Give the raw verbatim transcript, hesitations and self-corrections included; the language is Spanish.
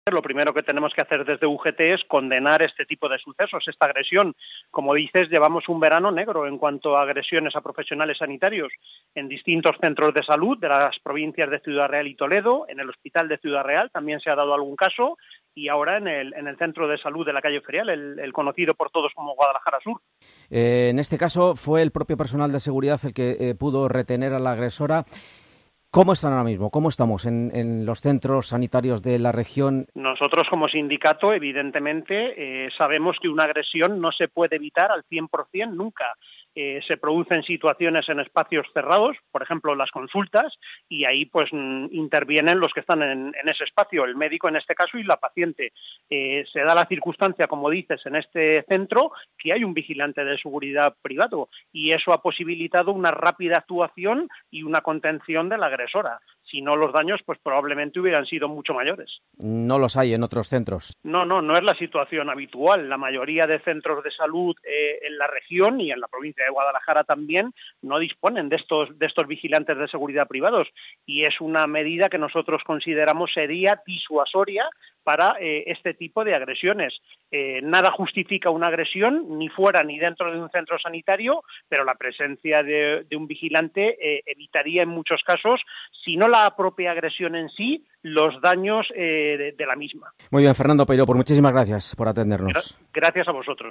Lo primero que tenemos que hacer desde U G T es condenar este tipo de sucesos, esta agresión. Como dices, llevamos un verano negro en cuanto a agresiones a profesionales sanitarios en distintos centros de salud de las provincias de Ciudad Real y Toledo, en el Hospital de Ciudad Real también se ha dado algún caso, y ahora en el, en el centro de salud de la calle Ferial, el, el conocido por todos como Guadalajara Sur. Eh, en este caso fue el propio personal de seguridad el que eh, pudo retener a la agresora. ¿Cómo están ahora mismo? ¿Cómo estamos en, en los centros sanitarios de la región? Nosotros, como sindicato, evidentemente, eh, sabemos que una agresión no se puede evitar al cien por cien nunca. Eh, se producen situaciones en espacios cerrados, por ejemplo, las consultas, y ahí pues intervienen los que están en, en ese espacio, el médico en este caso y la paciente. Eh, se da la circunstancia, como dices, en este centro, que hay un vigilante de seguridad privado, y eso ha posibilitado una rápida actuación y una contención de la agresora. Si no, los daños pues probablemente hubieran sido mucho mayores. No los hay en otros centros. No, no, no es la situación habitual. La mayoría de centros de salud eh, en la región y en la provincia de Guadalajara también no disponen de estos, de estos vigilantes de seguridad privados, y es una medida que nosotros consideramos sería disuasoria para eh, este tipo de agresiones. Eh, nada justifica una agresión, ni fuera ni dentro de un centro sanitario, pero la presencia de, de un vigilante eh, evitaría en muchos casos, si no la propia agresión en sí, los daños eh, de, de la misma. Muy bien, Fernando Peiró, pues muchísimas gracias por atendernos. Gracias a vosotros.